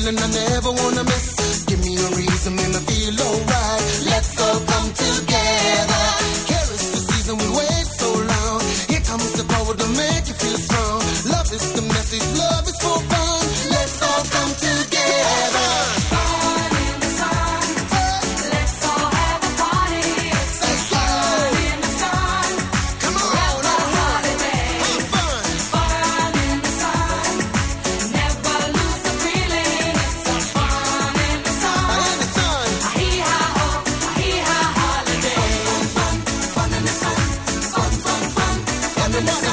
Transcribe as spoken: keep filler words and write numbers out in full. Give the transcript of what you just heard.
feeling I never wanna miss. Give me a reason, make me feel alright. Let's all come together. Here is the season we wait so long. Here comes the power to make you feel strong. Love is the message, love is for fun. Let's all come together. Fun in the sun. Let's all have a party. It's a fun in the sun. Come on, Have a holiday. have fun. Fun in the sun. Never lose the feeling. It's a fun in the sun. In the sun. A hee ha ho, a hee ha holiday. Fun in the sun. Fun, fun, fun. Fun in the sun.